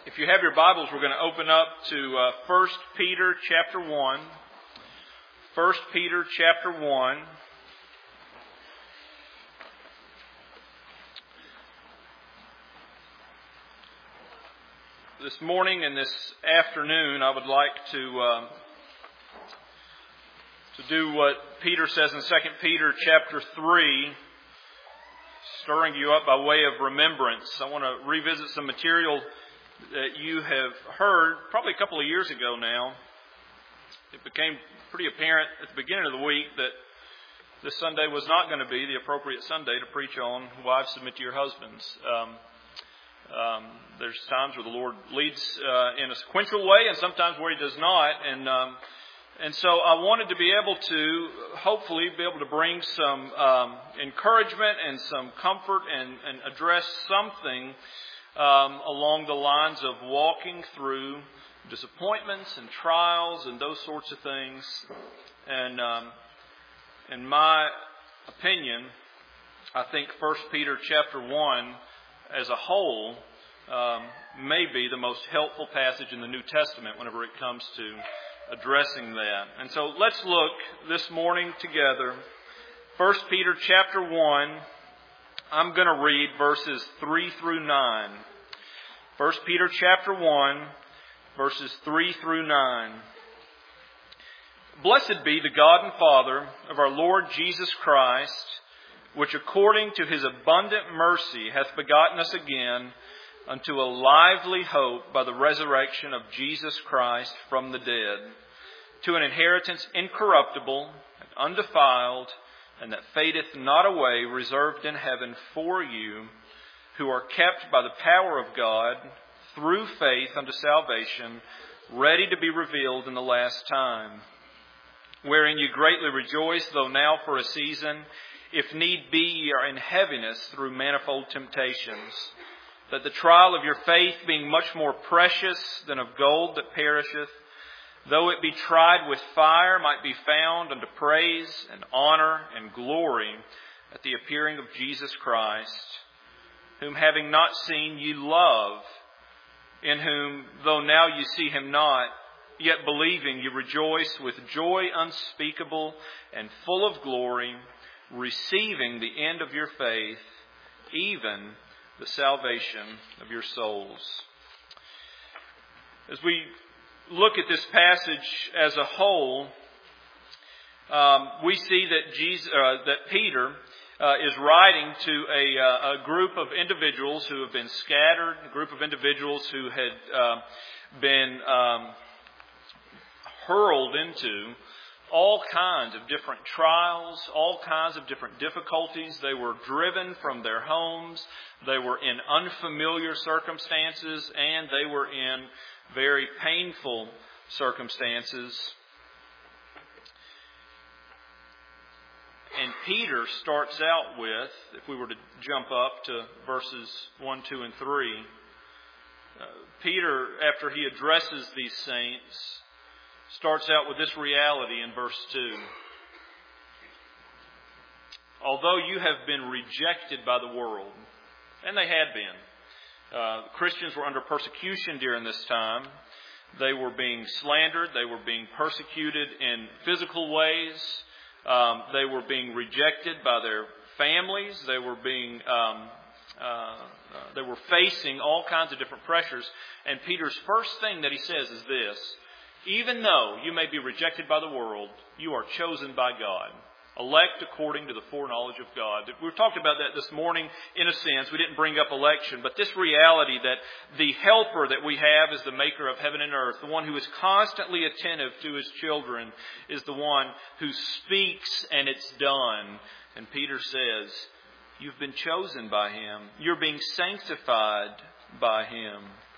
If you have your Bibles, we're going to open up to 1 Peter chapter 1. 1 Peter chapter 1. This morning and this afternoon, I would like to do what Peter says in 2 Peter chapter 3, stirring you up by way of remembrance. I want to revisit some material that you have heard probably a couple of years ago now. It became pretty apparent at the beginning of the week that this Sunday was not going to be the appropriate Sunday to preach on wives submit to your husbands. There's times where the Lord leads in a sequential way and sometimes where He does not. And so I wanted to be able to hopefully be able to bring some encouragement and some comfort and address something along the lines of walking through disappointments and trials and those sorts of things. And in my opinion, I think 1 Peter chapter 1 as a whole may be the most helpful passage in the New Testament whenever it comes to addressing that. And so let's look this morning together. 1 Peter chapter 1. I'm going to read verses 3 through 9. 1 Peter chapter 1, verses 3 through 9. Blessed be the God and Father of our Lord Jesus Christ, which according to His abundant mercy hath begotten us again unto a lively hope by the resurrection of Jesus Christ from the dead, to an inheritance incorruptible and undefiled, and that fadeth not away, reserved in heaven for you, who are kept by the power of God through faith unto salvation, ready to be revealed in the last time, wherein you greatly rejoice, though now for a season, if need be, ye are in heaviness through manifold temptations, that the trial of your faith, being much more precious than of gold that perisheth, though it be tried with fire, might be found unto praise and honor and glory at the appearing of Jesus Christ, whom having not seen ye love, in whom, though now ye see Him not, yet believing ye rejoice with joy unspeakable and full of glory, receiving the end of your faith, even the salvation of your souls. As we look at this passage as a whole, we see that Peter is writing to a group of individuals who have been scattered, a group of individuals who had been hurled into all kinds of different trials, all kinds of different difficulties. They were driven from their homes. They were in unfamiliar circumstances, and they were in very painful circumstances. And Peter starts out with, if we were to jump up to verses 1, 2, and 3, Peter, after he addresses these saints, starts out with this reality in verse 2. Although you have been rejected by the world, and they had been, Christians were under persecution during this time. They were being slandered. They were being persecuted in physical ways. They were being rejected by their families. They were facing all kinds of different pressures. And Peter's first thing that he says is this: even though you may be rejected by the world, you are chosen by God, elect according to the foreknowledge of God. We've talked about that this morning in a sense. We didn't bring up election, but this reality that the helper that we have is the maker of heaven and earth, the one who is constantly attentive to His children, is the one who speaks and it's done. And Peter says, you've been chosen by Him. You're being sanctified by Him.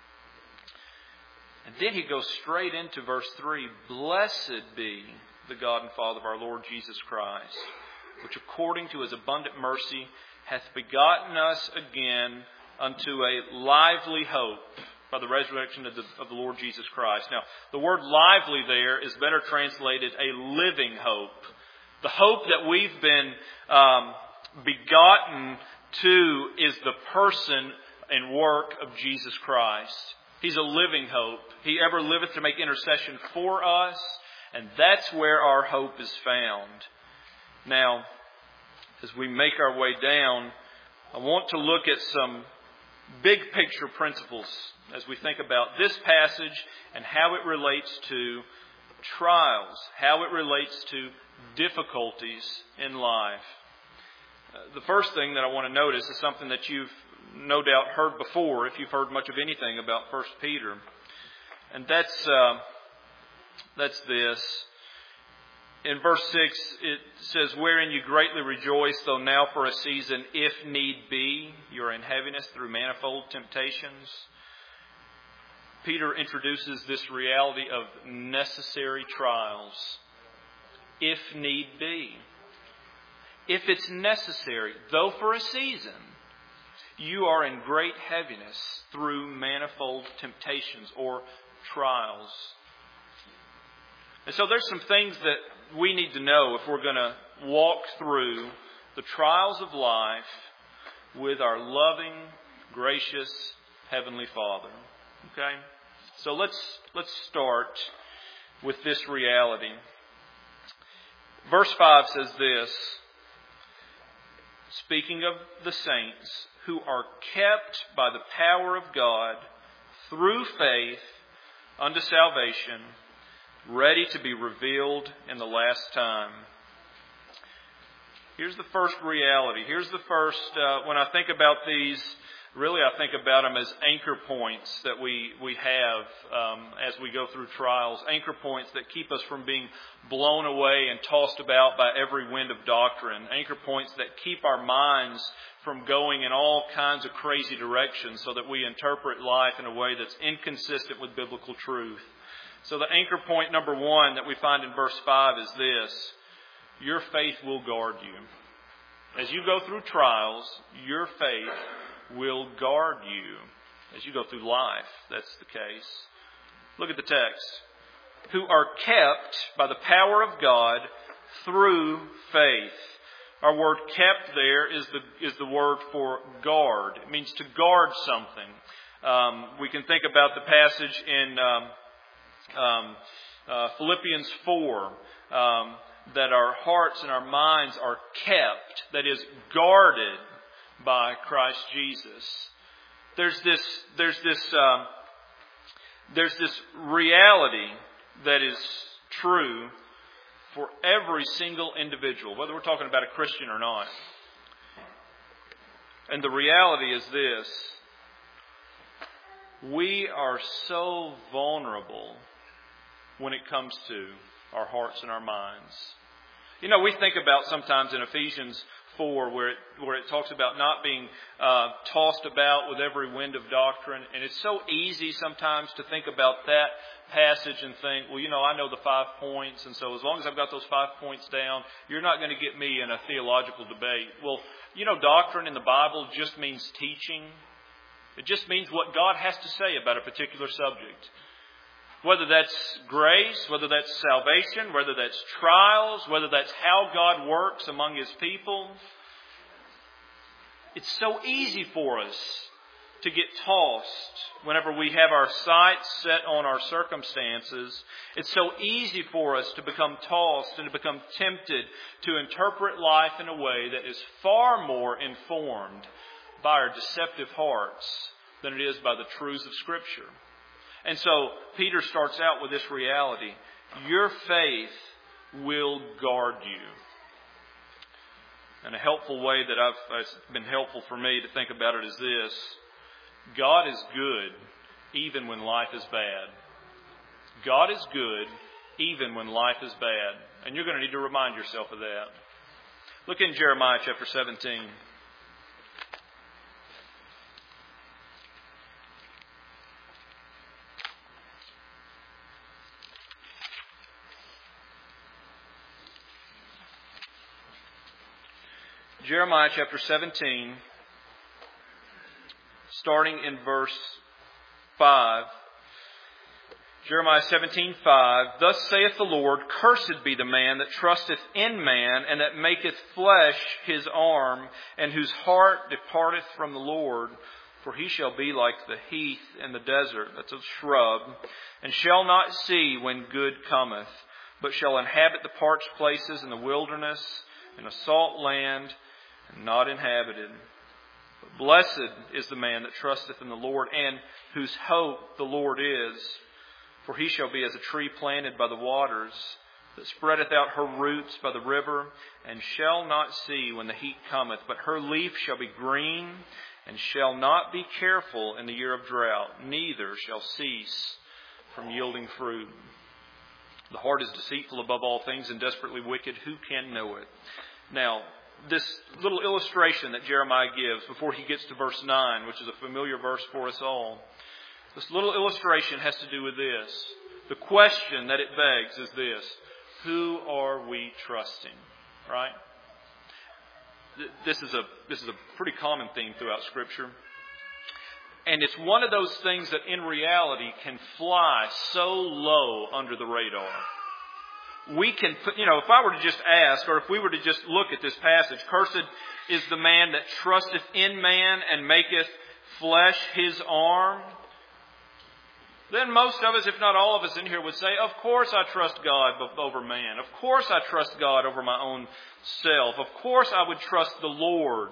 And then he goes straight into verse 3. Blessed be the God and Father of our Lord Jesus Christ, which according to His abundant mercy hath begotten us again unto a lively hope by the resurrection of the Lord Jesus Christ. Now, the word lively there is better translated a living hope. The hope that we've been begotten to is the person and work of Jesus Christ. He's a living hope. He ever liveth to make intercession for us, and that's where our hope is found. Now, as we make our way down, I want to look at some big picture principles as we think about this passage and how it relates to trials, how it relates to difficulties in life. The first thing that I want to notice is something that you've no doubt heard before, if you've heard much of anything about 1 Peter. And that's this. In verse 6, it says, "Wherein you greatly rejoice, though now for a season, if need be, you are in heaviness through manifold temptations." Peter introduces this reality of necessary trials. If need be. If it's necessary, though for a season, you are in great heaviness through manifold temptations or trials. And so there's some things that we need to know if we're going to walk through the trials of life with our loving, gracious Heavenly Father. Okay? So let's start with this reality. Verse 5 says this, speaking of the saints who are kept by the power of God through faith unto salvation, ready to be revealed in the last time. Here's the first reality. Here's the first, when I think about these, really I think about them as anchor points that we have as we go through trials. Anchor points that keep us from being blown away and tossed about by every wind of doctrine. Anchor points that keep our minds from going in all kinds of crazy directions so that we interpret life in a way that's inconsistent with biblical truth. So the anchor point number 1 that we find in verse 5 is this: your faith will guard you. As you go through trials, your faith will guard you. As you go through life, that's the case. Look at the text. Who are kept by the power of God through faith. Our word kept there is the word for guard. It means to guard something. We can think about the passage in Philippians 4, that our hearts and our minds are kept, that is, guarded by Christ Jesus. There's this reality that is true for every single individual, whether we're talking about a Christian or not. And the reality is this: we are so vulnerable when it comes to our hearts and our minds. You know, we think about sometimes in Ephesians 4 where it talks about not being tossed about with every wind of doctrine. And it's so easy sometimes to think about that passage and think, well, you know, I know the 5 points, and so as long as I've got those 5 points down, you're not going to get me in a theological debate. Well, you know, doctrine in the Bible just means teaching. It just means what God has to say about a particular subject. Whether that's grace, whether that's salvation, whether that's trials, whether that's how God works among His people. It's so easy for us to get tossed whenever we have our sights set on our circumstances. It's so easy for us to become tossed and to become tempted to interpret life in a way that is far more informed by our deceptive hearts than it is by the truths of Scripture. And so Peter starts out with this reality: your faith will guard you. And a helpful way that it's been helpful for me to think about it is this: God is good even when life is bad. God is good even when life is bad. And you're going to need to remind yourself of that. Look in Jeremiah chapter 17. Jeremiah chapter 17, starting in verse 5. Jeremiah 17:5. Thus saith the Lord, cursed be the man that trusteth in man, and that maketh flesh his arm, and whose heart departeth from the Lord. For he shall be like the heath in the desert, that's a shrub, and shall not see when good cometh, but shall inhabit the parched places in the wilderness, in a salt land, and not inhabited. But blessed is the man that trusteth in the Lord, and whose hope the Lord is. For he shall be as a tree planted by the waters, that spreadeth out her roots by the river, and shall not see when the heat cometh, but her leaf shall be green, and shall not be careful in the year of drought, neither shall cease from yielding fruit. The heart is deceitful above all things and desperately wicked. Who can know it? Now, this little illustration that Jeremiah gives before he gets to verse 9, which is a familiar verse for us all, this little illustration has to do with this. The question that it begs is this: who are we trusting? Right? This is a pretty common theme throughout Scripture. And it's one of those things that in reality can fly so low under the radar. We can put, if I were to just ask, or if we were to just look at this passage, cursed is the man that trusteth in man and maketh flesh his arm. Then most of us, if not all of us in here, would say, of course I trust God over man. Of course I trust God over my own self. Of course I would trust the Lord.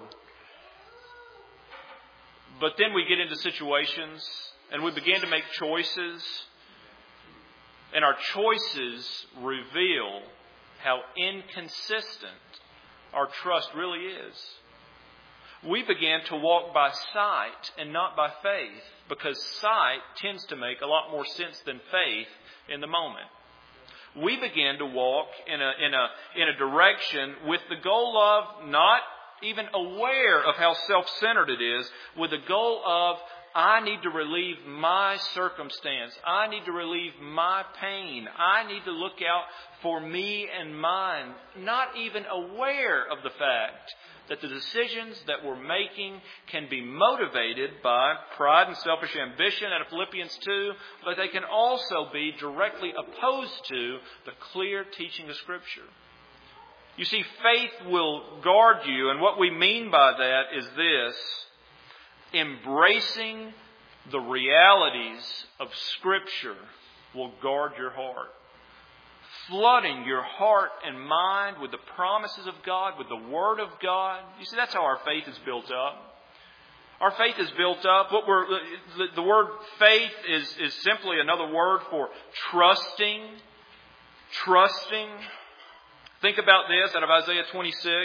But then we get into situations and we begin to make choices. And our choices reveal how inconsistent our trust really is. We begin to walk by sight and not by faith, because sight tends to make a lot more sense than faith in the moment. We begin to walk in a direction with the goal of, not even aware of how self-centered it is, with the goal of, I need to relieve my circumstance. I need to relieve my pain. I need to look out for me and mine. Not even aware of the fact that the decisions that we're making can be motivated by pride and selfish ambition out of Philippians 2, but they can also be directly opposed to the clear teaching of Scripture. You see, faith will guard you, and what we mean by that is this: embracing the realities of Scripture will guard your heart. Flooding your heart and mind with the promises of God, with the Word of God. You see, that's how our faith is built up. Our faith is built up. The word faith is simply another word for trusting. Trusting. Think about this out of Isaiah 26.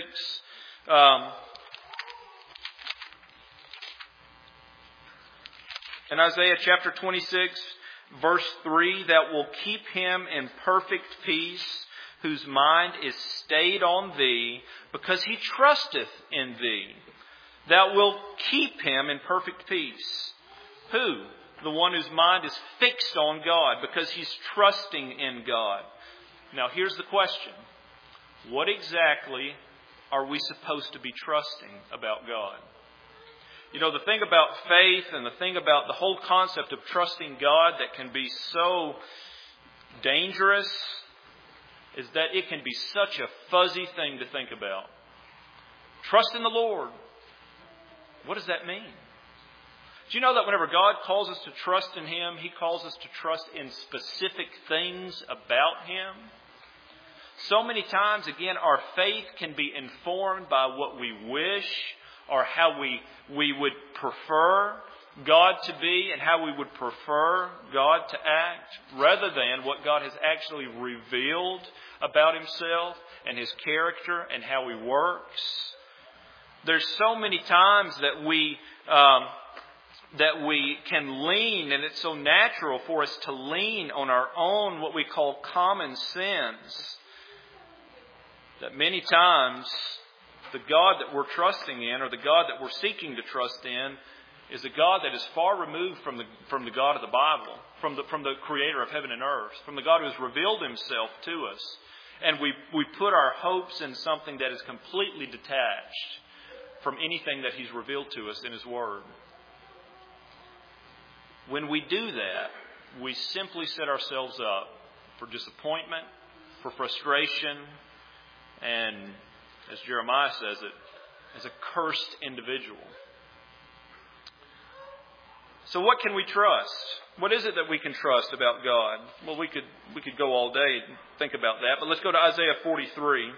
In Isaiah chapter 26, verse 3, that will keep him in perfect peace, whose mind is stayed on thee, because he trusteth in thee. That will keep him in perfect peace. Who? The one whose mind is fixed on God, because he's trusting in God. Now here's the question. What exactly are we supposed to be trusting about God? You know, the thing about faith and the thing about the whole concept of trusting God that can be so dangerous is that it can be such a fuzzy thing to think about. Trust in the Lord. What does that mean? Do you know that whenever God calls us to trust in Him, He calls us to trust in specific things about Him? So many times, again, our faith can be informed by what we wish or how we would prefer God to be and how we would prefer God to act, rather than what God has actually revealed about Himself and His character and how He works. There's so many times that we can lean, and it's so natural for us to lean on our own, what we call common sense, that many times the God that we're trusting in, or the God that we're seeking to trust in, is a God that is far removed from the God of the Bible, from the Creator of heaven and earth, from the God who has revealed Himself to us. And we put our hopes in something that is completely detached from anything that He's revealed to us in His Word. When we do that, we simply set ourselves up for disappointment, for frustration, and, as Jeremiah says it, as a cursed individual. So what can we trust? What is it that we can trust about God? Well, we could go all day and think about that, but let's go to Isaiah 43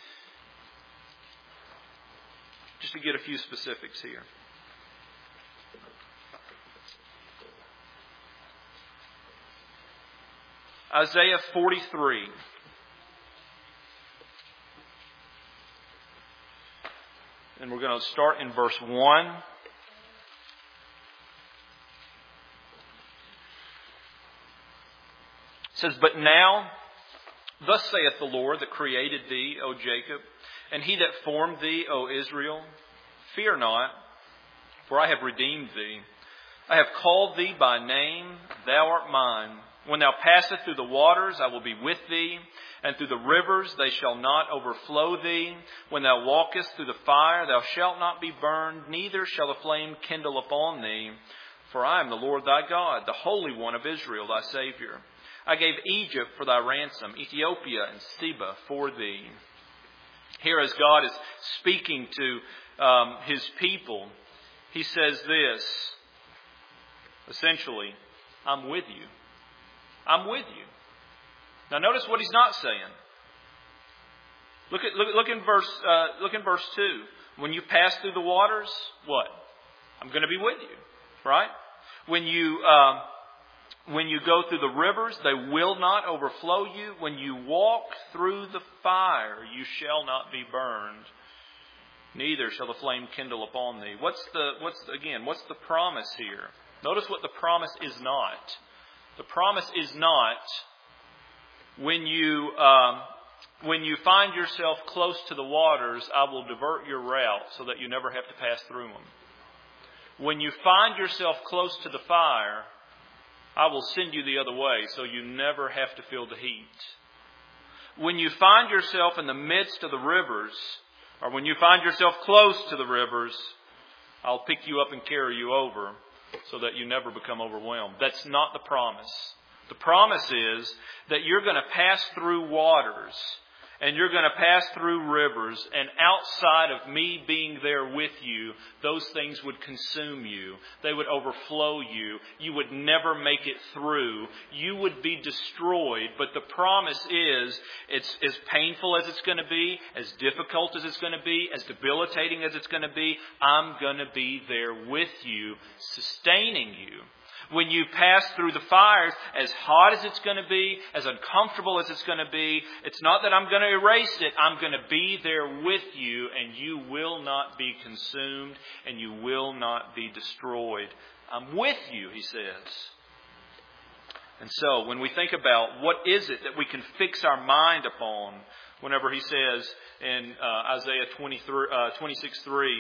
just to get a few specifics here. Isaiah 43. And we're going to start in verse 1. It says, "But now, thus saith the Lord that created thee, O Jacob, and he that formed thee, O Israel, fear not, for I have redeemed thee. I have called thee by name, thou art mine. When thou passest through the waters, I will be with thee, and through the rivers they shall not overflow thee. When thou walkest through the fire, thou shalt not be burned, neither shall the flame kindle upon thee. For I am the Lord thy God, the Holy One of Israel, thy Saviour. I gave Egypt for thy ransom, Ethiopia and Seba for thee." Here, as God is speaking to His people, He says this, essentially, I'm with you. I'm with you. Now notice what He's not saying. Look in verse 2. When you pass through the waters, what? I'm going to be with you. Right? When you go through the rivers, they will not overflow you. When you walk through the fire, you shall not be burned. Neither shall the flame kindle upon thee. What's the promise here? Notice what the promise is not. The promise is not when you find yourself close to the waters, I will divert your route so that you never have to pass through them. When you find yourself close to the fire, I will send you the other way so you never have to feel the heat. When you find yourself in the midst of the rivers, or when you find yourself close to the rivers, I'll pick you up and carry you over so that you never become overwhelmed. That's not the promise. The promise is that you're going to pass through waters and you're going to pass through rivers, and outside of me being there with you, those things would consume you. They would overflow you. You would never make it through. You would be destroyed. But the promise is, it's as painful as it's going to be, as difficult as it's going to be, as debilitating as it's going to be, I'm going to be there with you, sustaining you. When you pass through the fires, as hot as it's going to be, as uncomfortable as it's going to be, it's not that I'm going to erase it. I'm going to be there with you, and you will not be consumed, and you will not be destroyed. I'm with you, he says. And so, when we think about what is it that we can fix our mind upon, whenever he says in Isaiah 26:3,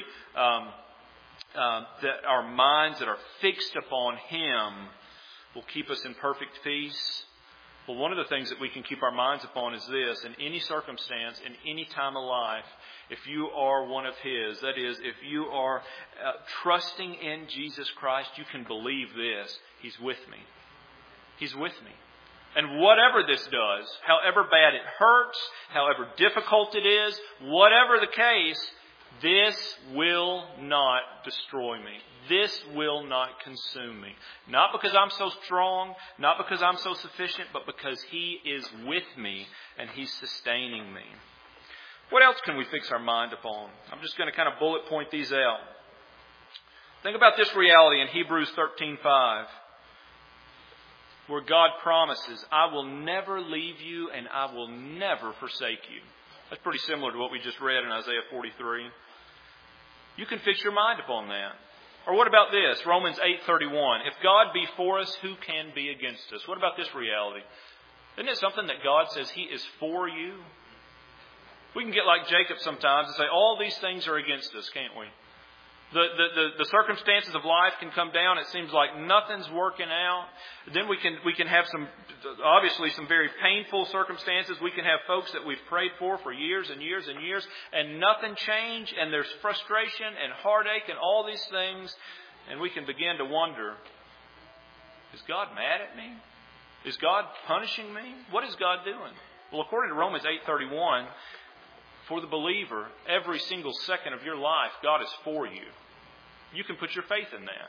that our minds that are fixed upon Him will keep us in perfect peace. Well, one of the things that we can keep our minds upon is this: in any circumstance, in any time of life, if you are one of His, that is, if you are trusting in Jesus Christ, you can believe this: He's with me. He's with me. And whatever this does, however bad it hurts, however difficult it is, whatever the case, this will not destroy me. This will not consume me. Not because I'm so strong, not because I'm so sufficient, but because He is with me and He's sustaining me. What else can we fix our mind upon? I'm just going to kind of bullet point these out. Think about this reality in Hebrews 13:5, where God promises, I will never leave you and I will never forsake you. That's pretty similar to what we just read in Isaiah 43. You can fix your mind upon that. Or what about this? Romans 8:31. If God be for us, who can be against us? What about this reality? Isn't it something that God says He is for you? We can get like Jacob sometimes and say, all these things are against us, can't we? The circumstances of life can come down. It seems like nothing's working out. Then we can have some very painful circumstances. We can have folks that we've prayed for years and years and years, and nothing changed, and there's frustration and heartache and all these things, and we can begin to wonder, is God mad at me? Is God punishing me? What is God doing? Well, according to Romans 8:31, for the believer, every single second of your life, God is for you. You can put your faith in that.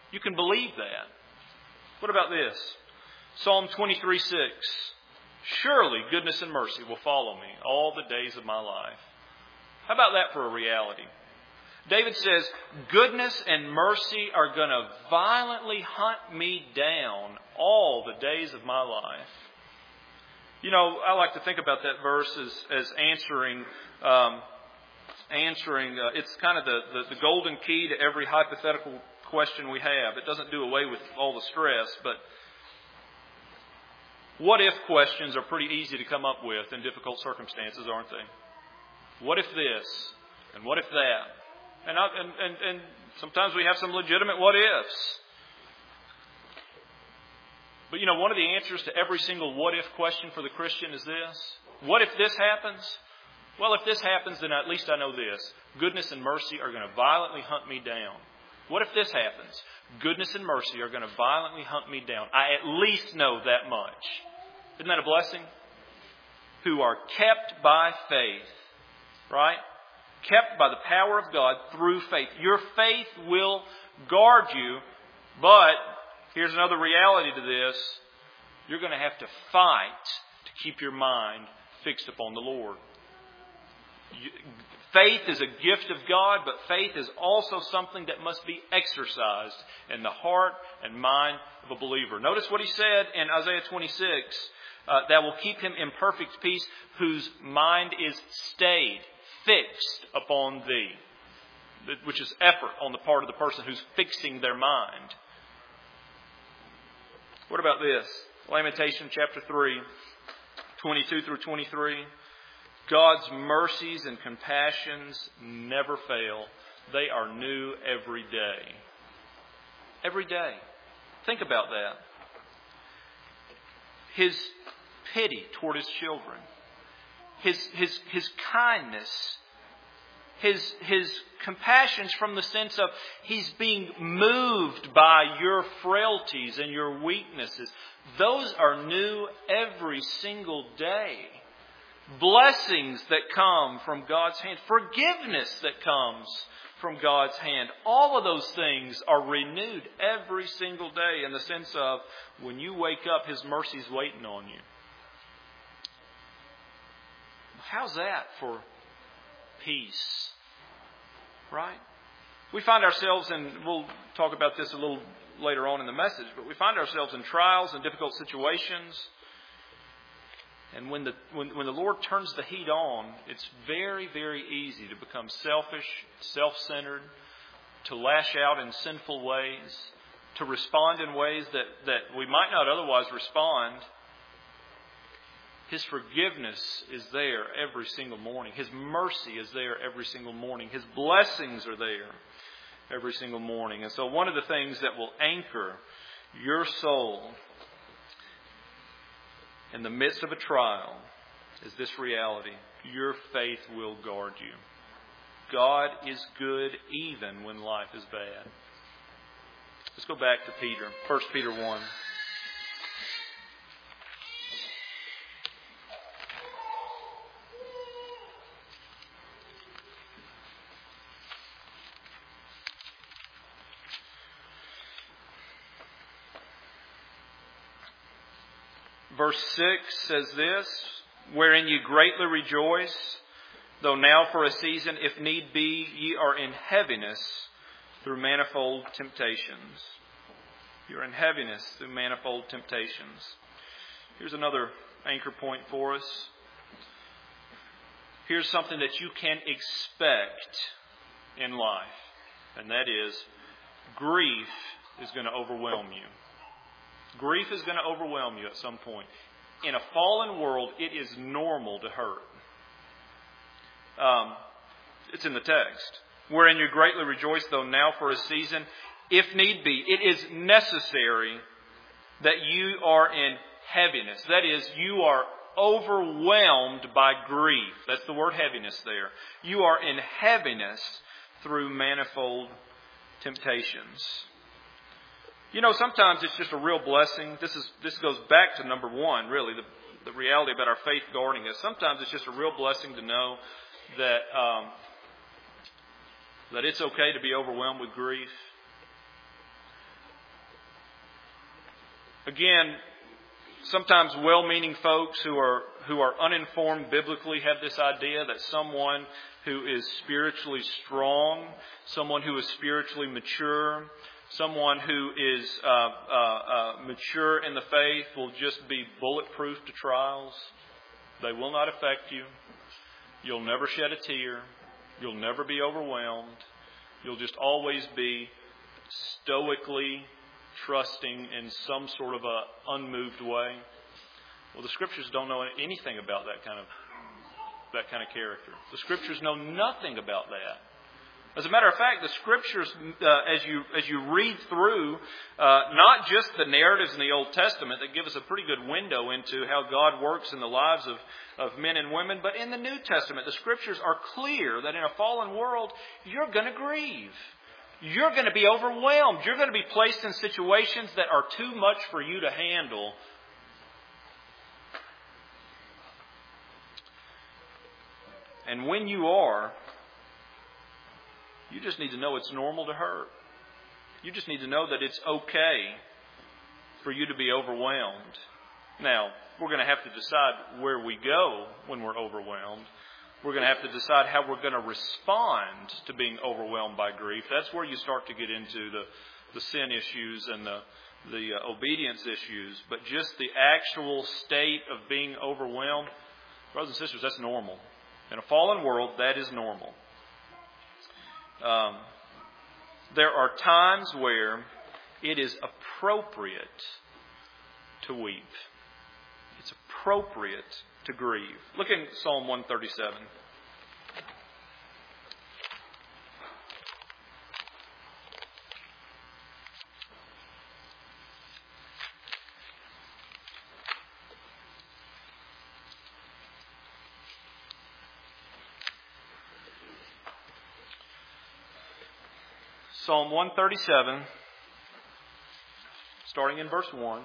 You can believe that. What about this? Psalm 23:6. Surely goodness and mercy will follow me all the days of my life. How about that for a reality? David says, goodness and mercy are going to violently hunt me down all the days of my life. You know, I like to think about that verse as answering it's kind of the golden key to every hypothetical question we have. It doesn't do away with all the stress, but what if questions are pretty easy to come up with in difficult circumstances, aren't they? What if this? And what if that? And sometimes we have some legitimate what ifs. But you know, one of the answers to every single what if question for the Christian is this. What if this happens? Well, if this happens, then at least I know this. Goodness and mercy are going to violently hunt me down. What if this happens? Goodness and mercy are going to violently hunt me down. I at least know that much. Isn't that a blessing? Who are kept by faith. Right? Kept by the power of God through faith. Your faith will guard you, but here's another reality to this. You're going to have to fight to keep your mind fixed upon the Lord. Faith is a gift of God, but faith is also something that must be exercised in the heart and mind of a believer. Notice what he said in Isaiah 26, that will keep him in perfect peace, whose mind is stayed, fixed upon thee, which is effort on the part of the person who's fixing their mind. What about this? Lamentation chapter 3, 22 through 23. God's mercies and compassions never fail. They are new every day. Every day. Think about that. His pity toward His children. His kindness. His compassions from the sense of He's being moved by your frailties and your weaknesses. Those are new every single day. Blessings that come from God's hand. Forgiveness that comes from God's hand. All of those things are renewed every single day in the sense of when you wake up, His mercy's waiting on you. How's that for peace? Right? We find ourselves in, we'll talk about this a little later on in the message, but we find ourselves in trials and difficult situations. And when the Lord turns the heat on, it's very, very easy to become selfish, self-centered, to lash out in sinful ways, to respond in ways that we might not otherwise respond. His forgiveness is there every single morning. His mercy is there every single morning. His blessings are there every single morning. And so one of the things that will anchor your soul in the midst of a trial is this reality. Your faith will guard you. God is good even when life is bad. Let's go back to Peter. 1 Peter 1. Verse 6 says this, wherein ye greatly rejoice, though now for a season, if need be, ye are in heaviness through manifold temptations. You're in heaviness through manifold temptations. Here's another anchor point for us. Here's something that you can expect in life, and that is grief is going to overwhelm you. Grief is going to overwhelm you at some point. In a fallen world, it is normal to hurt. It's in the text. Wherein you greatly rejoice, though now for a season, if need be. It is necessary that you are in heaviness. That is, you are overwhelmed by grief. That's the word heaviness there. You are in heaviness through manifold temptations. You know, sometimes it's just a real blessing. This goes back to number one, really, the reality about our faith guarding us. Sometimes it's just a real blessing to know that it's okay to be overwhelmed with grief. Again, sometimes well-meaning folks who are uninformed biblically have this idea that someone who is spiritually strong, someone who is spiritually mature, someone who is mature in the faith will just be bulletproof to trials. They will not affect you. You'll never shed a tear. You'll never be overwhelmed. You'll just always be stoically trusting in some sort of a unmoved way. Well, the Scriptures don't know anything about that kind of character. The Scriptures know nothing about that. As a matter of fact, the Scriptures, as you read through, not just the narratives in the Old Testament that give us a pretty good window into how God works in the lives of men and women, but in the New Testament, the Scriptures are clear that in a fallen world, you're going to grieve. You're going to be overwhelmed. You're going to be placed in situations that are too much for you to handle. And when you are, you just need to know it's normal to hurt. You just need to know that it's okay for you to be overwhelmed. Now, we're going to have to decide where we go when we're overwhelmed. We're going to have to decide how we're going to respond to being overwhelmed by grief. That's where you start to get into the sin issues and the obedience issues. But just the actual state of being overwhelmed, brothers and sisters, that's normal. In a fallen world, that is normal. There are times where it is appropriate to weep. It's appropriate to grieve. Look in Psalm 137. Psalm 137, starting in verse 1.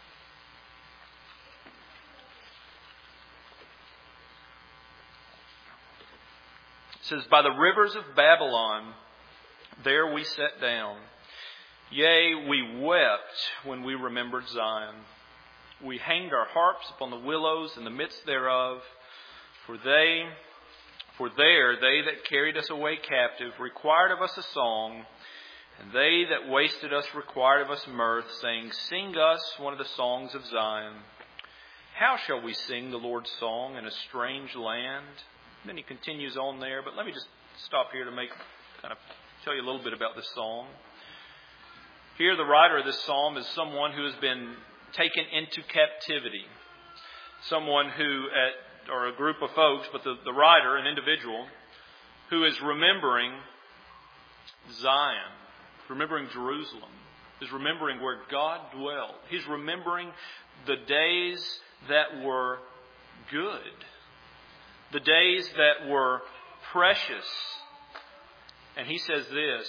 It says, "By the rivers of Babylon, there we sat down. Yea, we wept when we remembered Zion. We hanged our harps upon the willows in the midst thereof. For there they that carried us away captive required of us a song. And they that wasted us required of us mirth, saying, Sing us one of the songs of Zion. How shall we sing the Lord's song in a strange land?" And then he continues on there, but let me just stop here to tell you a little bit about this psalm. Here the writer of this psalm is someone who has been taken into captivity. Someone or a group of folks, but the writer, an individual, who is remembering Zion. Remembering Jerusalem, is remembering where God dwelled. He's remembering the days that were good, the days that were precious. And he says this,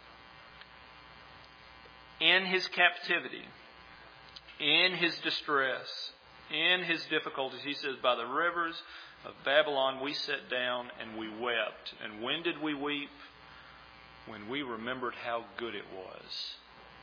in his captivity, in his distress, in his difficulties, he says, "By the rivers of Babylon we sat down and we wept." And when did we weep? When we remembered how good it was.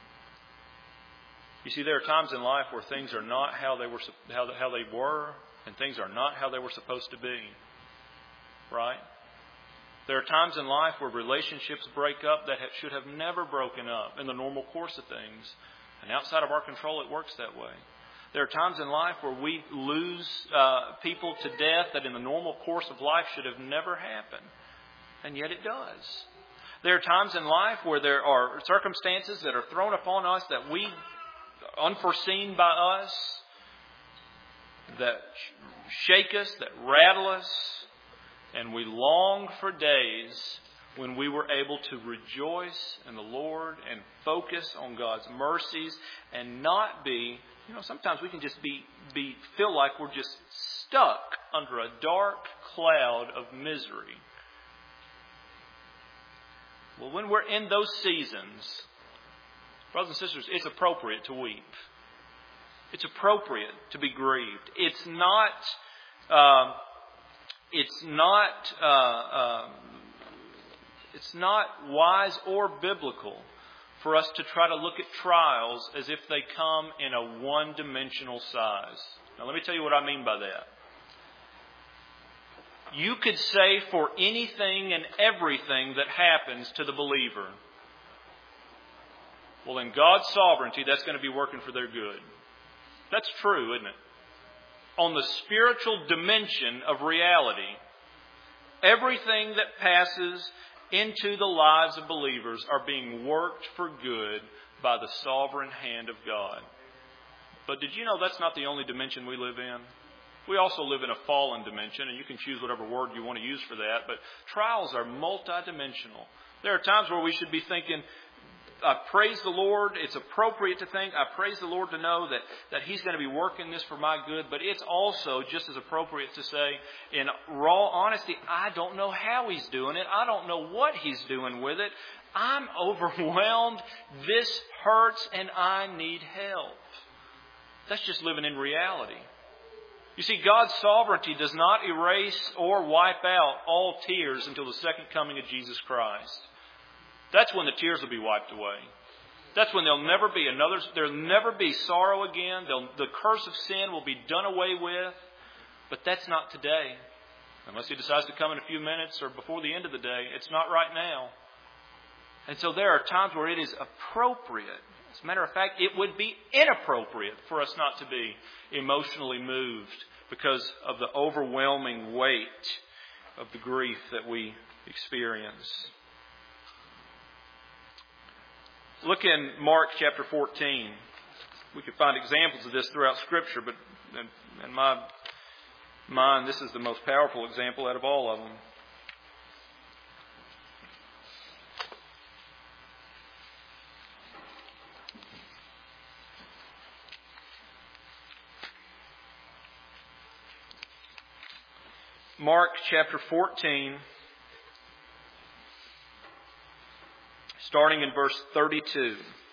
You see, there are times in life where things are not how they were, and things are not how they were supposed to be. Right? There are times in life where relationships break up that should have never broken up in the normal course of things. And outside of our control, it works that way. There are times in life where we lose people to death that in the normal course of life should have never happened. And yet it does. There are times in life where there are circumstances that are thrown upon us that unforeseen by us, that shake us, that rattle us, and we long for days when we were able to rejoice in the Lord and focus on God's mercies and not be, sometimes we can just feel like we're just stuck under a dark cloud of misery. Well, when we're in those seasons, brothers and sisters, it's appropriate to weep. It's appropriate to be grieved. It's not wise or biblical for us to try to look at trials as if they come in a one-dimensional size. Now let me tell you what I mean by that. You could say for anything and everything that happens to the believer, well, in God's sovereignty, that's going to be working for their good. That's true, isn't it? On the spiritual dimension of reality, everything that passes into the lives of believers are being worked for good by the sovereign hand of God. But did you know that's not the only dimension we live in? We also live in a fallen dimension, and you can choose whatever word you want to use for that, but trials are multidimensional. There are times where we should be thinking, I praise the Lord. It's appropriate to think, I praise the Lord to know that He's going to be working this for my good. But it's also just as appropriate to say, in raw honesty, I don't know how He's doing it. I don't know what He's doing with it. I'm overwhelmed. This hurts and I need help. That's just living in reality. You see, God's sovereignty does not erase or wipe out all tears until the second coming of Jesus Christ. That's when the tears will be wiped away. That's when there'll never be sorrow again. The curse of sin will be done away with. But that's not today. Unless He decides to come in a few minutes or before the end of the day. It's not right now. And so there are times where it is appropriate. As a matter of fact, it would be inappropriate for us not to be emotionally moved because of the overwhelming weight of the grief that we experience. Look in Mark chapter 14. We could find examples of this throughout Scripture, but in my mind, this is the most powerful example out of all of them. Mark chapter 14, starting in verse 32.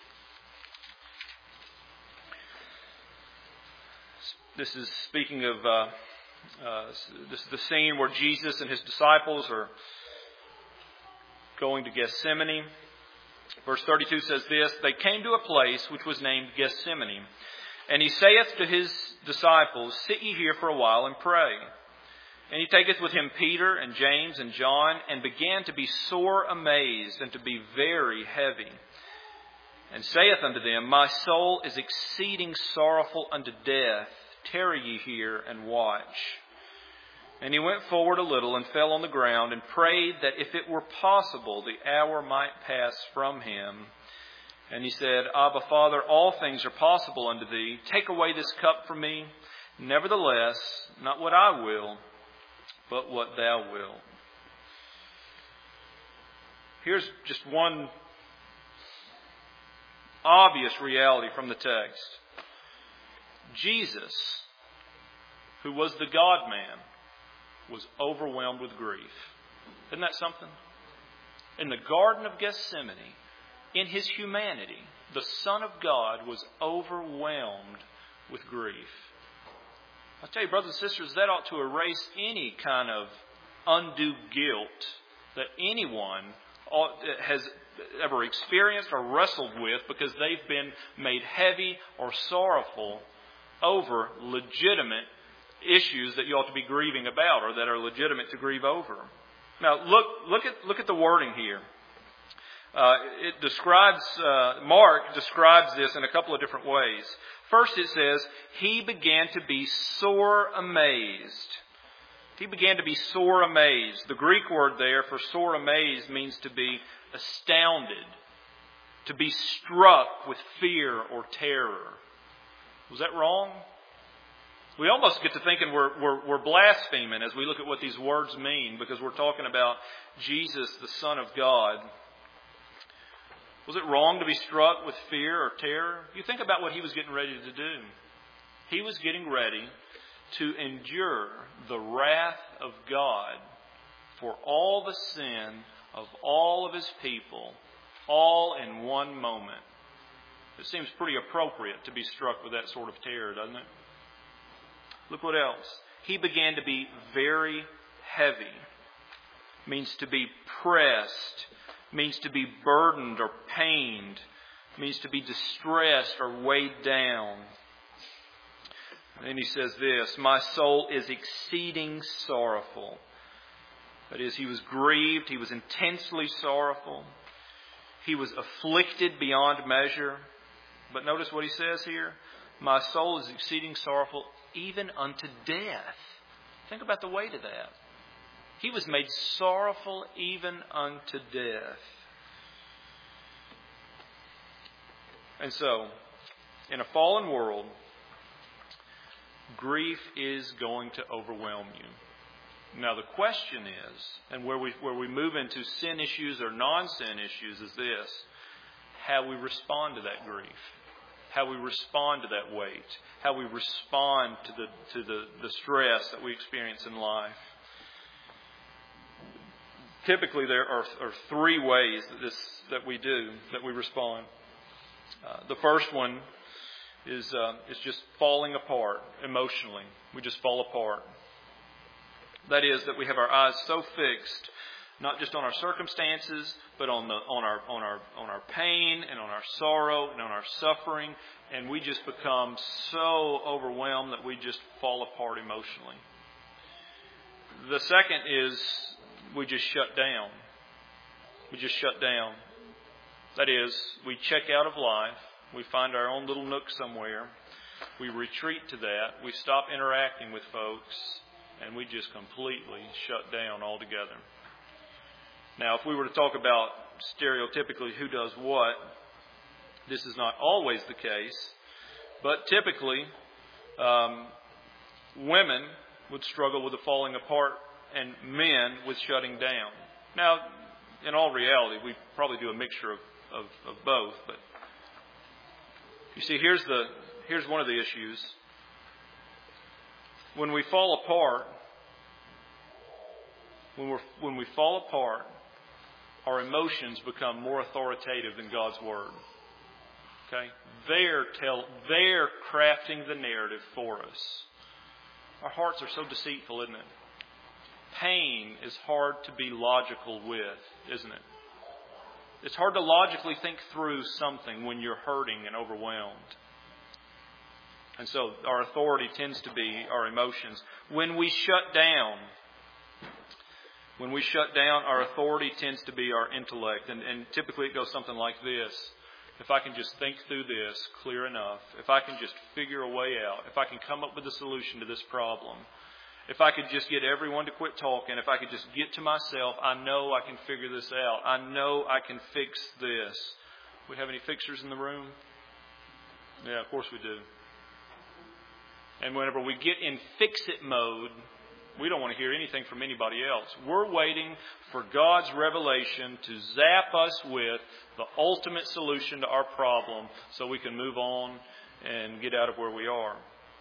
This is speaking of this is the scene where Jesus and His disciples are going to Gethsemane. Verse 32 says this, They came to a place which was named Gethsemane, and He saith to His disciples, Sit ye here for a while and pray. And He taketh with Him Peter and James and John, and began to be sore amazed, and to be very heavy. And saith unto them, My soul is exceeding sorrowful unto death. Tarry ye here and watch. And He went forward a little, and fell on the ground, and prayed that if it were possible, the hour might pass from Him. And He said, Abba, Father, all things are possible unto Thee. Take away this cup from me. Nevertheless, not what I will, but what Thou wilt. Here's just one obvious reality from the text. Jesus, who was the God-man, was overwhelmed with grief. Isn't that something? In the Garden of Gethsemane, in His humanity, the Son of God was overwhelmed with grief. I tell you, brothers and sisters, that ought to erase any kind of undue guilt that anyone has ever experienced or wrestled with because they've been made heavy or sorrowful over legitimate issues that you ought to be grieving about or that are legitimate to grieve over. Now, look at the wording here. Mark describes this in a couple of different ways. First it says, He began to be sore amazed. He began to be sore amazed. The Greek word there for sore amazed means to be astounded, to be struck with fear or terror. Was that wrong? We almost get to thinking we're blaspheming as we look at what these words mean because we're talking about Jesus, the Son of God. Was it wrong to be struck with fear or terror? You think about what He was getting ready to do. He was getting ready to endure the wrath of God for all the sin of all of His people, all in one moment. It seems pretty appropriate to be struck with that sort of terror, doesn't it? Look what else. He began to be very heavy. Means to be pressed. Means to be burdened or pained means to be distressed or weighed down. And then he says this, my soul is exceeding sorrowful. That is, he was grieved, he was intensely sorrowful. He was afflicted beyond measure. But notice what he says here. My soul is exceeding sorrowful, even unto death. Think about the weight of that. He was made sorrowful even unto death. And so, in a fallen world, grief is going to overwhelm you. Now the question is, and where we move into sin issues or non-sin issues is this: how we respond to that grief, how we respond to that weight, how we respond to the stress that we experience in life. Typically, there are three ways that we respond. The first one is just falling apart emotionally. We just fall apart. That is, that we have our eyes so fixed, not just on our circumstances, but on our pain and on our sorrow and on our suffering, and we just become so overwhelmed that we just fall apart emotionally. The second is we just shut down. We just shut down. That is, we check out of life. We find our own little nook somewhere. We retreat to that. We stop interacting with folks. And we just completely shut down altogether. Now, if we were to talk about stereotypically who does what, this is not always the case. But typically, women would struggle with the falling apart and men with shutting down. Now, in all reality, we probably do a mixture of both. But you see, here's one of the issues. When we fall apart, when we fall apart, our emotions become more authoritative than God's Word. Okay? They're crafting the narrative for us. Our hearts are so deceitful, isn't it? Pain is hard to be logical with, isn't it? It's hard to logically think through something when you're hurting and overwhelmed. And so our authority tends to be our emotions. When we shut down, our authority tends to be our intellect. And typically it goes something like this. If I can just think through this clear enough, if I can just figure a way out, if I can come up with a solution to this problem, if I could just get everyone to quit talking, if I could just get to myself, I know I can figure this out. I know I can fix this. We have any fixers in the room? Yeah, of course we do. And whenever we get in fix-it mode, we don't want to hear anything from anybody else. We're waiting for God's revelation to zap us with the ultimate solution to our problem so we can move on and get out of where we are.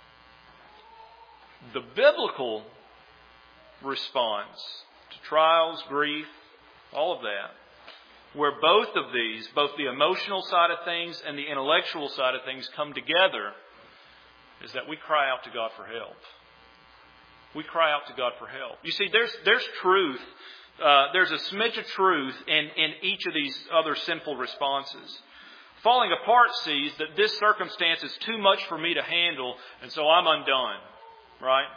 The biblical response to trials, grief, all of that, where both of these, both the emotional side of things and the intellectual side of things come together, is that we cry out to God for help. We cry out to God for help. You see, there's truth. There's a smidge of truth in each of these other sinful responses. Falling apart sees that this circumstance is too much for me to handle, and so I'm undone. Right?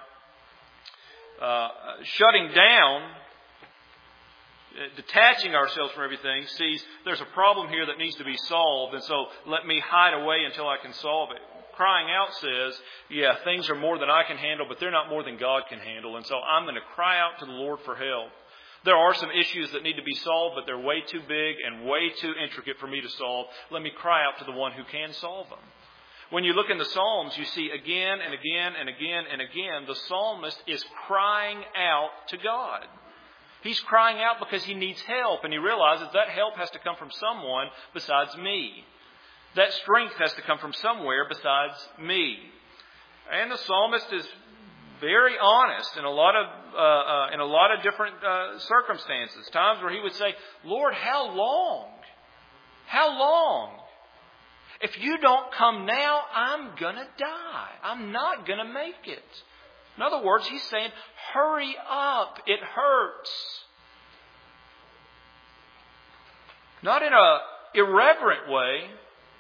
Shutting down, detaching ourselves from everything, sees there's a problem here that needs to be solved, and so let me hide away until I can solve it. Crying out says, yeah, things are more than I can handle, but they're not more than God can handle. And so I'm going to cry out to the Lord for help. There are some issues that need to be solved, but they're way too big and way too intricate for me to solve. Let me cry out to the one who can solve them. When you look in the Psalms, you see again and again and again and again, the psalmist is crying out to God. He's crying out because he needs help, and he realizes that help has to come from someone besides me. That strength has to come from somewhere besides me. And the psalmist is very honest in a lot of different circumstances. Times where he would say, Lord, how long? How long? If you don't come now, I'm going to die. I'm not going to make it. In other words, he's saying, hurry up. It hurts. Not in an irreverent way,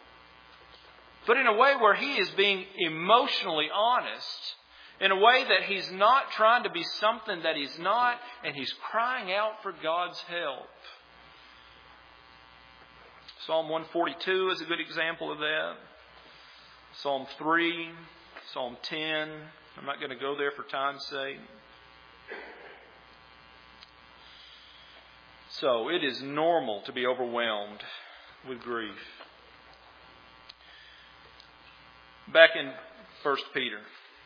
but in a way where he is being emotionally honest, in a way that he's not trying to be something that he's not, and he's crying out for God's help. Psalm 142 is a good example of that. Psalm 3, Psalm 10. I'm not going to go there for time's sake. So it is normal to be overwhelmed with grief. Back in 1 Peter.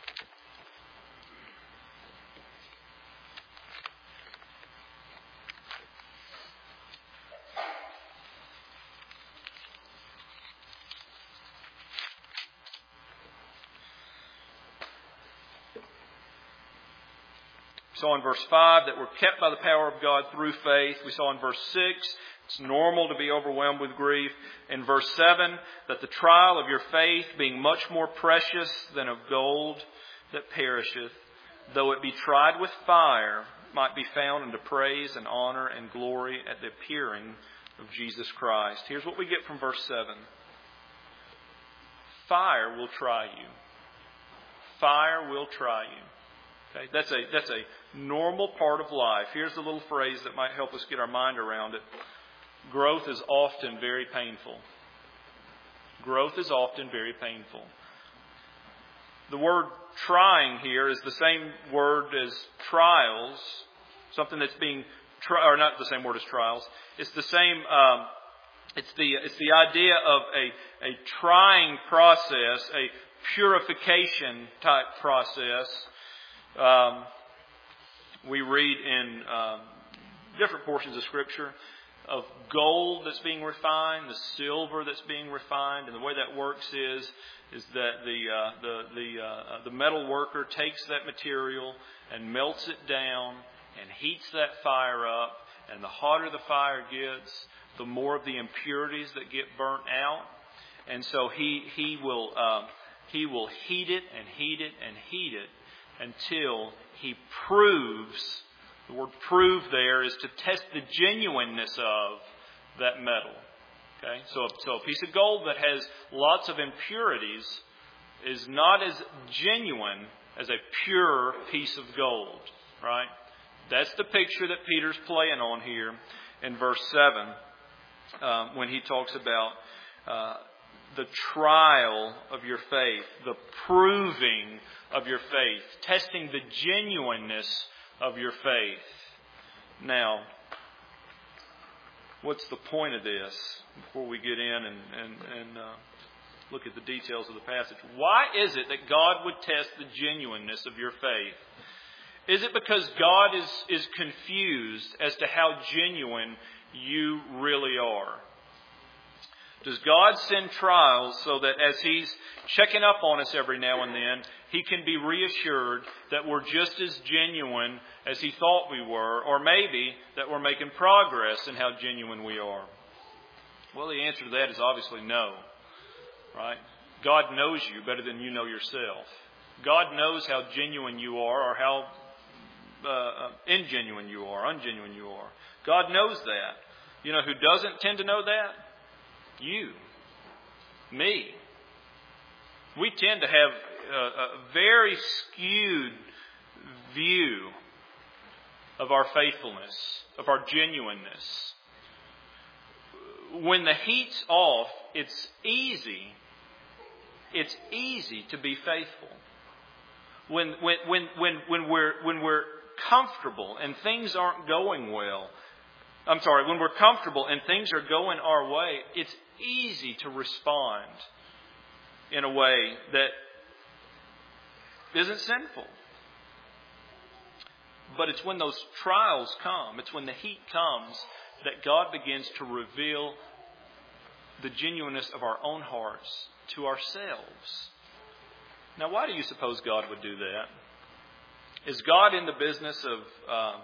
We saw in verse 5 that we're kept by the power of God through faith. We saw in verse 6 it's normal to be overwhelmed with grief. In verse 7 that the trial of your faith, being much more precious than of gold that perisheth, though it be tried with fire, might be found unto praise and honor and glory at the appearing of Jesus Christ. Here's what we get from verse 7. Fire will try you. Fire will try you. Okay, that's a normal part of life. Here's a little phrase that might help us get our mind around it. Growth is often very painful. Growth is often very painful. The word trying here is the same word as trials. Something that's being or not the same word as trials. It's the same. It's the idea of a trying process, a purification type process. We read in different portions of Scripture of gold that's being refined, the silver that's being refined, and the way that works is that the metal worker takes that material and melts it down and heats that fire up, and the hotter the fire gets, the more of the impurities that get burnt out, and so he will heat it and heat it and heat it until he proves. The word prove there is to test the genuineness of that metal. Okay, so a piece of gold that has lots of impurities is not as genuine as a pure piece of gold. Right? That's the picture that Peter's playing on here in verse 7 when he talks about the trial of your faith, the proving of your faith, testing the genuineness of your faith. Now, what's the point of this before we get in and look at the details of the passage? Why is it that God would test the genuineness of your faith? Is it because God is confused as to how genuine you really are? Does God send trials so that as He's checking up on us every now and then, He can be reassured that we're just as genuine as He thought we were, or maybe that we're making progress in how genuine we are? Well, the answer to that is obviously no. Right? God knows you better than you know yourself. God knows how genuine you are or how ungenuine you are. God knows that. You know who doesn't tend to know that? You. Me. We tend to have a very skewed view of our faithfulness, of our genuineness. When the heat's off, it's easy to be faithful. When we're comfortable and things aren't going well, when we're comfortable and things are going our way, it's easy to respond in a way that isn't sinful. But it's when those trials come, it's when the heat comes, that God begins to reveal the genuineness of our own hearts to ourselves. Now, why do you suppose God would do that? Is God in the business of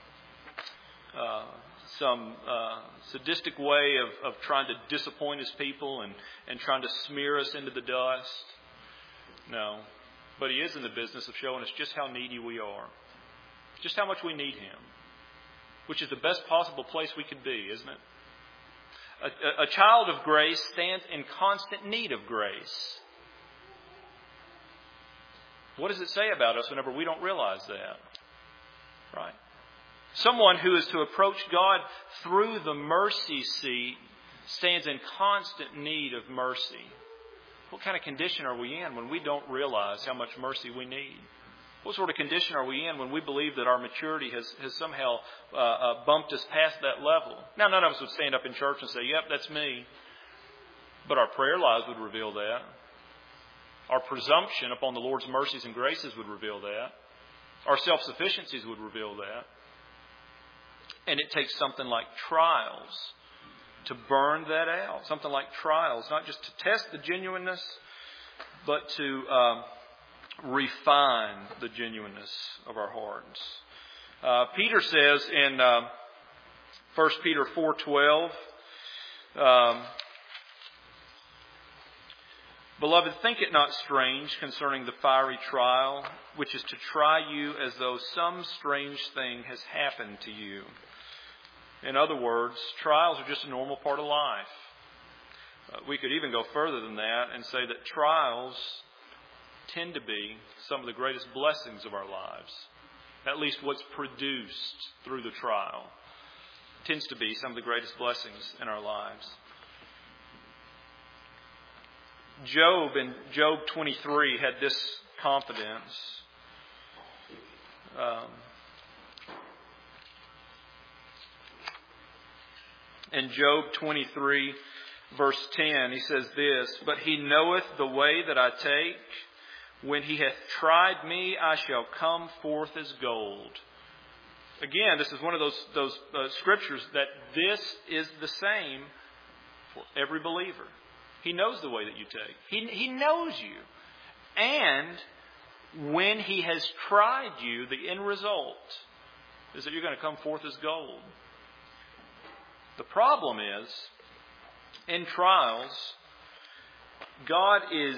some sadistic way of trying to disappoint His people and trying to smear us into the dust? No. But He is in the business of showing us just how needy we are. Just how much we need Him. Which is the best possible place we could be, isn't it? A child of grace stands in constant need of grace. What does it say about us whenever we don't realize that? Right? Someone who is to approach God through the mercy seat stands in constant need of mercy. What kind of condition are we in when we don't realize how much mercy we need? What sort of condition are we in when we believe that our maturity has somehow bumped us past that level? Now, none of us would stand up in church and say, yep, that's me. But our prayer lives would reveal that. Our presumption upon the Lord's mercies and graces would reveal that. Our self-sufficiencies would reveal that. And it takes something like trials to burn that out. Something like trials, not just to test the genuineness, but to refine the genuineness of our hearts. Peter says in 1 Peter 4:12, Beloved, think it not strange concerning the fiery trial, which is to try you as though some strange thing has happened to you. In other words, trials are just a normal part of life. We could even go further than that and say that trials tend to be some of the greatest blessings of our lives. At least what's produced through the trial tends to be some of the greatest blessings in our lives. Job in Job 23 had this confidence. In Job 23, verse 10, he says this, But he knoweth the way that I take. When he hath tried me, I shall come forth as gold. Again, this is one of those scriptures that this is the same for every believer. He knows the way that you take. He knows you. And when he has tried you, the end result is that you're going to come forth as gold. The problem is, in trials, God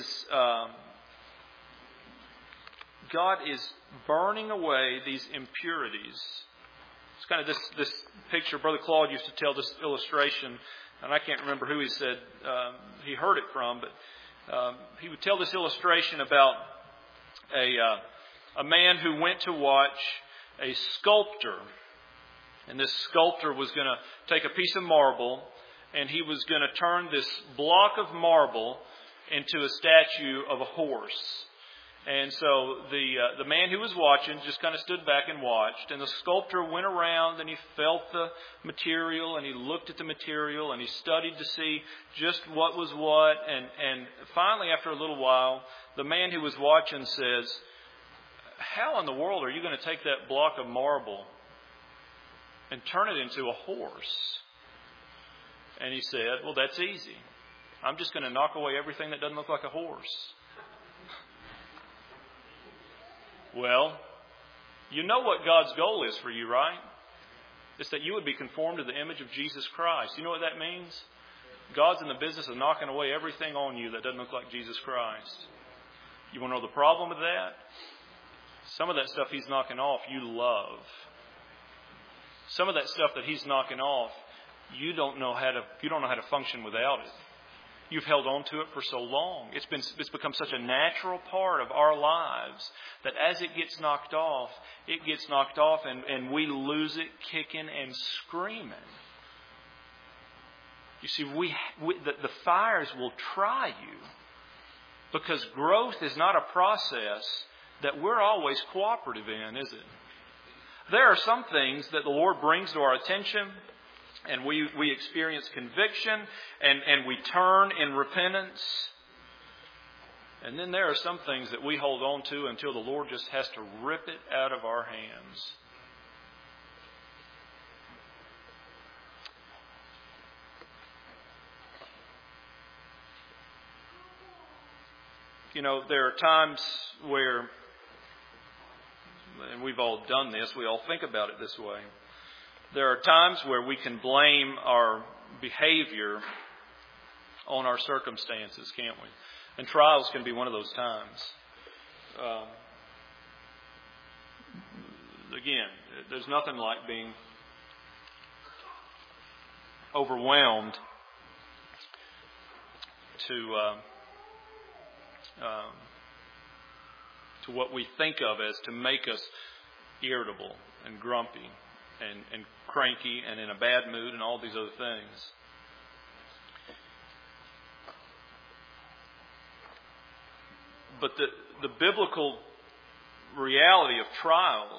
is burning away these impurities. It's kind of this picture. Brother Claude used to tell this illustration, and I can't remember who he said he heard it from, but he would tell this illustration about a man who went to watch a sculptor. And this sculptor was going to take a piece of marble, and he was going to turn this block of marble into a statue of a horse. And so the man who was watching just kind of stood back and watched. And the sculptor went around and he felt the material and he looked at the material and he studied to see just what was what. And finally, after a little while, the man who was watching says, how in the world are you going to take that block of marble and turn it into a horse? And he said, well, that's easy. I'm just going to knock away everything that doesn't look like a horse. Well, you know what God's goal is for you, right? It's that you would be conformed to the image of Jesus Christ. You know what that means? God's in the business of knocking away everything on you that doesn't look like Jesus Christ. You want to know the problem with that? Some of that stuff He's knocking off, you love. Some of that stuff that He's knocking off, you don't know how to function without it. You've held on to it for so long. It's become such a natural part of our lives that as it gets knocked off and we lose it kicking and screaming. You see, the fires will try you because growth is not a process that we're always cooperative in, is it? There are some things that the Lord brings to our attention, and we experience conviction, and we turn in repentance. And then there are some things that we hold on to until the Lord just has to rip it out of our hands. You know, there are times where, and we've all done this, we all think about it this way. There are times where we can blame our behavior on our circumstances, can't we? And trials can be one of those times. Again, there's nothing like being overwhelmed to what we think of as to make us irritable and grumpy and cranky and in a bad mood and all these other things. But the biblical reality of trials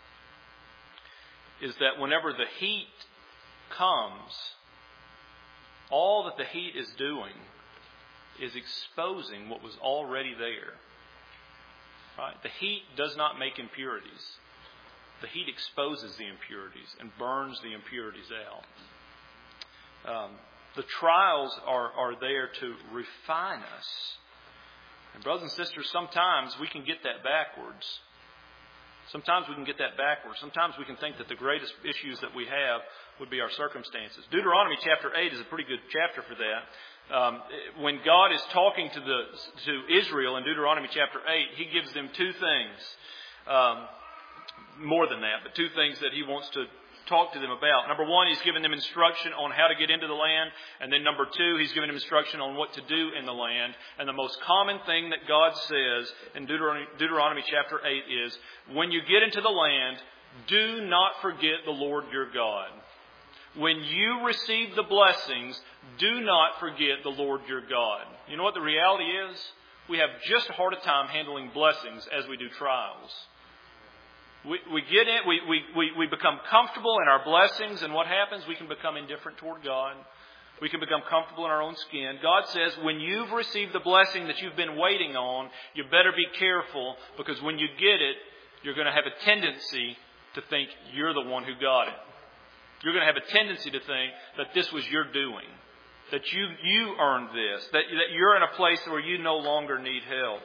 is that whenever the heat comes, all that the heat is doing is exposing what was already there. Right? The heat does not make impurities. The heat exposes the impurities and burns the impurities out. The trials are there to refine us. And brothers and sisters, sometimes we can get that backwards. Sometimes we can think that the greatest issues that we have would be our circumstances. Deuteronomy chapter 8 is a pretty good chapter for that. When God is talking to Israel in Deuteronomy chapter 8, He gives them two things. More than that, but two things that He wants to talk to them about. Number one, He's given them instruction on how to get into the land. And then number two, He's given them instruction on what to do in the land. And the most common thing that God says in Deuteronomy chapter 8 is, when you get into the land, do not forget the Lord your God. When you receive the blessings, do not forget the Lord your God. You know what the reality is? We have just as hard a time handling blessings as we do trials. We get in, we become comfortable in our blessings, and what happens? We can become indifferent toward God. We can become comfortable in our own skin. God says, when you've received the blessing that you've been waiting on, you better be careful, because when you get it, you're going to have a tendency to think you're the one who got it. You're going to have a tendency to think that this was your doing, that you earned this, that you're in a place where you no longer need help.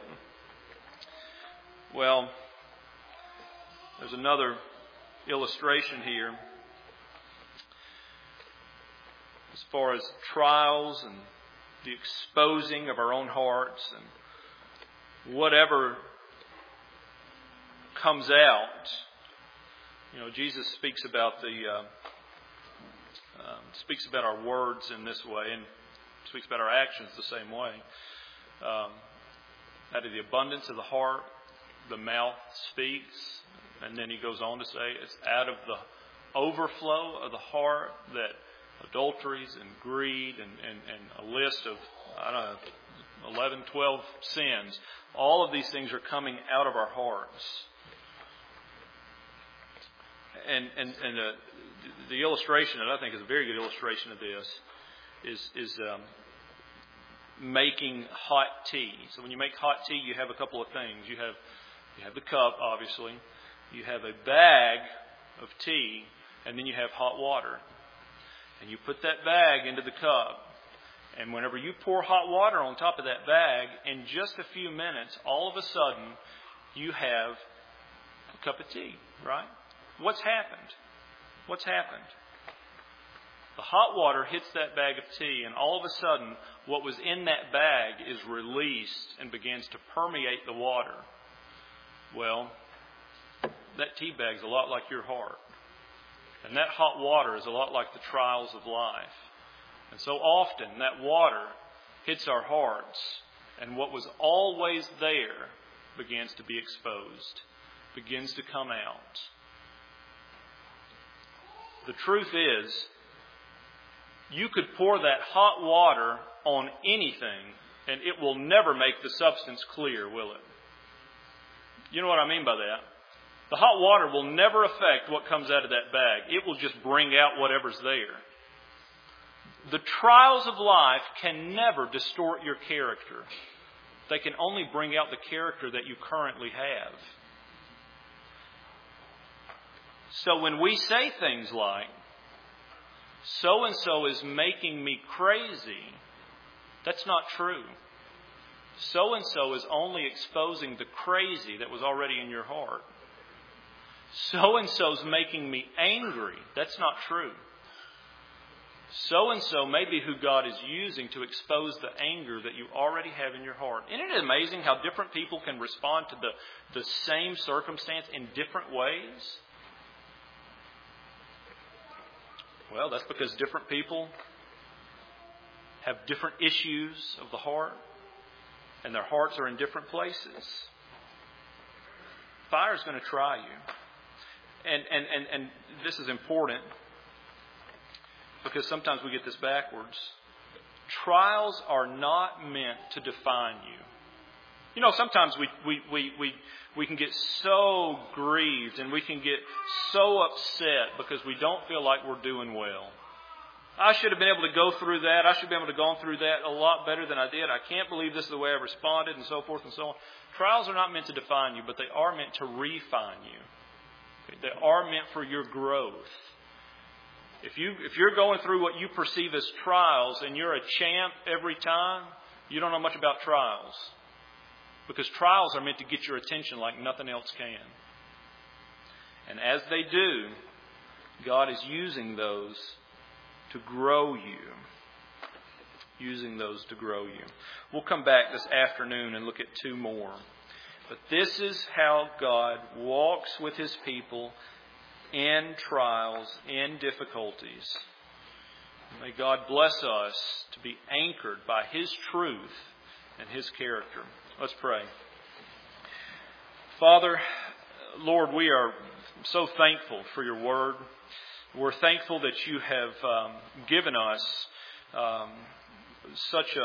Well, there's another illustration here as far as trials and the exposing of our own hearts and whatever comes out. You know, Jesus speaks about speaks about our words in this way, and speaks about our actions the same way. Out of the abundance of the heart, the mouth speaks. And then He goes on to say, it's out of the overflow of the heart that adulteries and greed and a list of, 11, 12 sins, all of these things are coming out of our hearts. And the illustration that I think is a very good illustration of this is making hot tea. So when you make hot tea, you have a couple of things. You have the cup, obviously. You have a bag of tea, and then you have hot water. And you put that bag into the cup. And whenever you pour hot water on top of that bag, in just a few minutes, all of a sudden, you have a cup of tea, right? What's happened? What's happened? The hot water hits that bag of tea, and all of a sudden, what was in that bag is released and begins to permeate the water. Well, that tea bag is a lot like your heart. And that hot water is a lot like the trials of life. And so often that water hits our hearts, and what was always there begins to be exposed, begins to come out. The truth is, you could pour that hot water on anything, and it will never make the substance clear, will it? You know what I mean by that? The hot water will never affect what comes out of that bag. It will just bring out whatever's there. The trials of life can never distort your character. They can only bring out the character that you currently have. So when we say things like, so-and-so is making me crazy, that's not true. So-and-so is only exposing the crazy that was already in your heart. So-and-so's making me angry. That's not true. So-and-so may be who God is using to expose the anger that you already have in your heart. Isn't it amazing how different people can respond to the same circumstance in different ways? Well, that's because different people have different issues of the heart, and their hearts are in different places. Fire is going to try you. And this is important because sometimes we get this backwards. Trials are not meant to define you. You know, sometimes we can get so grieved and we can get so upset because we don't feel like we're doing well. I should have been able to go through that. I should have been able to go through that a lot better than I did. I can't believe this is the way I responded, and so forth and so on. Trials are not meant to define you, but they are meant to refine you. Okay? They are meant for your growth. If you're going through what you perceive as trials and you're a champ every time, you don't know much about trials. Because trials are meant to get your attention like nothing else can. And as they do, God is using those to grow you. Using those to grow you. We'll come back this afternoon and look at two more. But this is how God walks with His people in trials, in difficulties. May God bless us to be anchored by His truth and His character. Let's pray. Father, Lord, we are so thankful for your word. We're thankful that you have given us such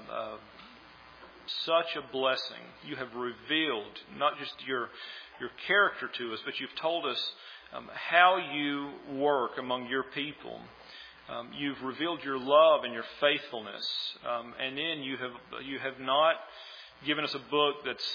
a blessing. You have revealed not just your character to us, but you've told us how you work among your people. You've revealed your love and your faithfulness, and then you have not given us a book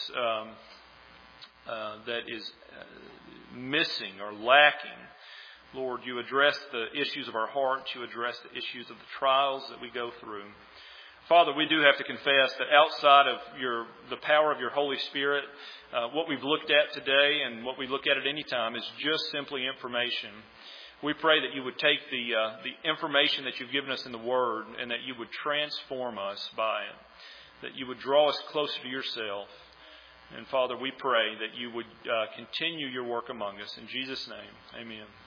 that is missing or lacking. Lord, you address the issues of our hearts. You address the issues of the trials that we go through. Father, we do have to confess that outside of the power of your Holy Spirit, what we've looked at today and what we look at any time is just simply information. We pray that you would take the information that you've given us in the Word and that you would transform us by it, that you would draw us closer to yourself. And Father, we pray that you would continue your work among us. In Jesus' name, amen.